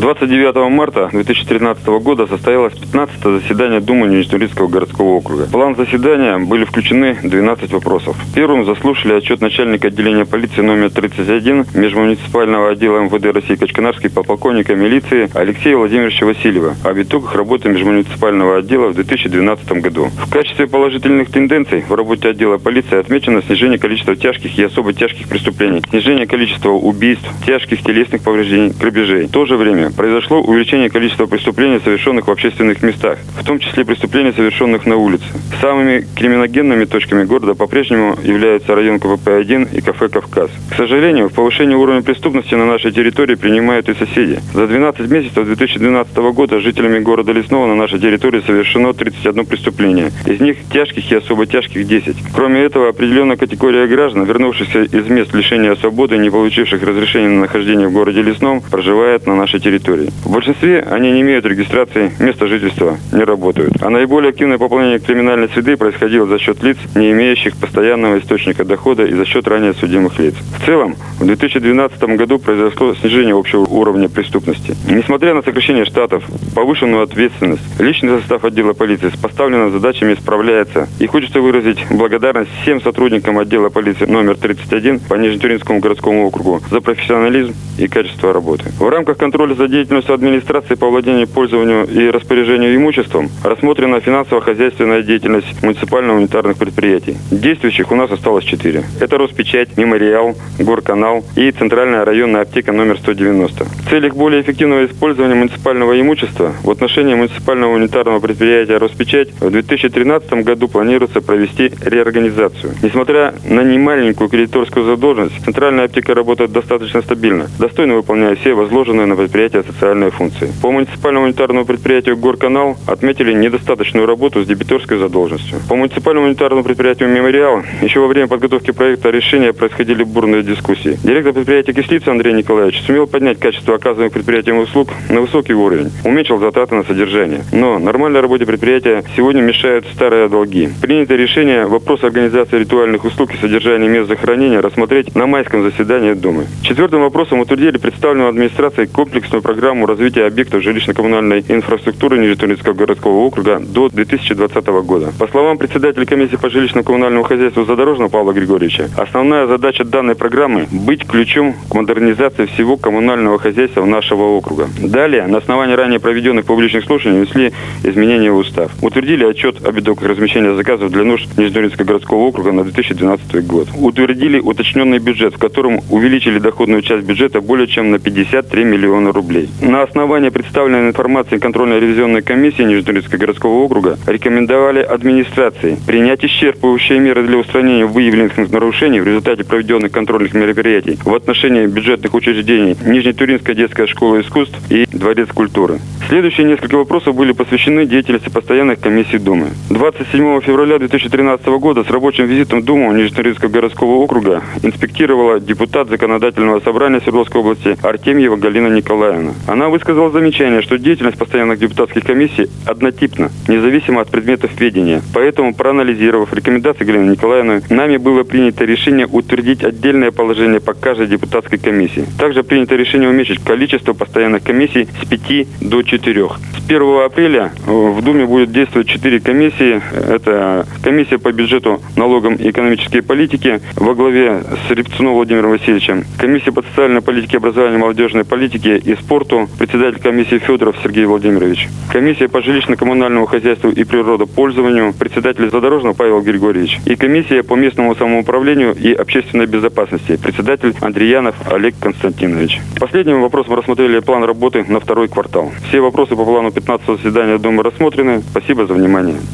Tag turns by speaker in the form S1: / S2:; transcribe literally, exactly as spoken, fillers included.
S1: двадцать девятого марта две тысячи тринадцатого года состоялось пятнадцатое заседание Думы Нижнетуринского городского округа. В план заседания были включены двенадцать вопросов. Первым заслушали отчет начальника отделения полиции номер тридцать один межмуниципального отдела эм вэ дэ России Качканарский подполковника милиции Алексея Владимировича Васильева об итогах работы межмуниципального отдела в две тысячи двенадцатом году. В качестве положительных тенденций в работе отдела полиции отмечено снижение количества тяжких и особо тяжких преступлений, снижение количества убийств, тяжких телесных повреждений, грабежей. В то же время произошло увеличение количества преступлений, совершенных в общественных местах, в том числе преступлений, совершенных на улице. Самыми криминогенными точками города по-прежнему являются район ка вэ пэ один и кафе «Кавказ». К сожалению, в повышении уровня преступности на нашей территории принимают и соседи. За двенадцать месяцев две тысячи двенадцатого года жителями города Лесного на нашей территории совершено тридцать одно преступление. Из них тяжких и особо тяжких десять. Кроме этого, определенная категория граждан, вернувшихся из мест лишения свободы и не получивших разрешения на нахождение в городе Лесном, проживает на нашей территории. В большинстве они не имеют регистрации, места жительства, не работают. А наиболее активное пополнение криминальной среды происходило за счет лиц, не имеющих постоянного источника дохода, и за счет ранее судимых лиц. В целом, в две тысячи двенадцатом году произошло снижение общего уровня преступности. Несмотря на сокращение штатов, повышенную ответственность, личный состав отдела полиции с поставленными задачами справляется. И хочется выразить благодарность всем сотрудникам отдела полиции номер тридцать один по Нижнетуринскому городскому округу за профессионализм и качество работы. В рамках контроля за деятельностью администрации по владению, пользованию и распоряжению имуществом рассмотрена финансово-хозяйственная деятельность муниципально-унитарных предприятий. Действующих у нас осталось четыре. Это Роспечать, Мемориал, Горканал и Центральная районная аптека номер сто девяносто. В целях более эффективного использования муниципального имущества в отношении муниципального унитарного предприятия Роспечать в две тысячи тринадцатом году планируется провести реорганизацию. Несмотря на немаленькую кредиторскую задолженность, Центральная аптека работает достаточно стабильно, достойно выполняя все возложенные на предприятие социальные функции. По муниципальному унитарному предприятию Горканал отметили недостаточную работу с дебиторской задолженностью. По муниципальному унитарному предприятию Мемориал еще во время подготовки проекта решения происходили бурные дискуссии. Директор предприятия Кислица Андрей Николаевич сумел поднять качество оказываемых предприятием услуг на высокий уровень, уменьшил затраты на содержание. Но нормальной работе предприятия сегодня мешают старые долги. Принято решение вопрос организации ритуальных услуг и содержания мест захоронения рассмотреть на майском заседании Думы. Четвертым вопросом утвердили представленную администрацией комплексную программу развития объектов жилищно-коммунальной инфраструктуры Нижнетуринского городского округа до две тысячи двадцатого года. По словам председателя комиссии по жилищно-коммунальному хозяйству Задорожного Павла Григорьевича, основная задача данной программы – быть ключом к модернизации всего коммунального хозяйства нашего округа. Далее, на основании ранее проведенных публичных слушаний, внесли изменения в устав. Утвердили отчет об итогах размещения заказов для нужд Нижнетуринского городского округа на две тысячи двенадцатый год. Утвердили уточненный бюджет, в котором увеличили доходную часть бюджета более чем на пятьдесят три миллиона рублей. На основании представленной информации контрольно-ревизионной комиссии Нижнетуринского городского округа рекомендовали администрации принять исчерпывающие меры для устранения выявленных нарушений в результате проведенных контрольных мероприятий в отношении бюджетных учреждений Нижнетуринская детская школа искусств и Дворец культуры. Следующие несколько вопросов были посвящены деятельности постоянных комиссий Думы. двадцать седьмого февраля две тысячи тринадцатого года с рабочим визитом в Думу Нижнетуринского городского округа инспектировала депутат Законодательного собрания Свердловской области Артемьева Галина Николаевна. Она высказала замечание, что деятельность постоянных депутатских комиссий однотипна, независимо от предметов ведения. Поэтому, проанализировав рекомендации Галины Николаевны, нами было принято решение утвердить отдельное положение по каждой депутатской комиссии. Также принято решение уменьшить количество постоянных комиссий с пяти до четырех. С первого апреля в Думе будет действовать четыре комиссии. Это комиссия по бюджету, налогам и экономической политике во главе с Рябцуновым Владимиром Васильевичем, комиссия по социальной политике, образованию, молодежной политике и спорту, председатель комиссии Федоров Сергей Владимирович, комиссия по жилищно-коммунальному хозяйству и природопользованию, председатель Задорожного Павел Григорьевич, и комиссия по местному самоуправлению и общественной безопасности, председатель Андреянов Олег Константинович. Последним вопросом рассмотрели план работы на второй квартал. Все вопросы по плану пятнадцатого заседания Думы рассмотрены. Спасибо за внимание.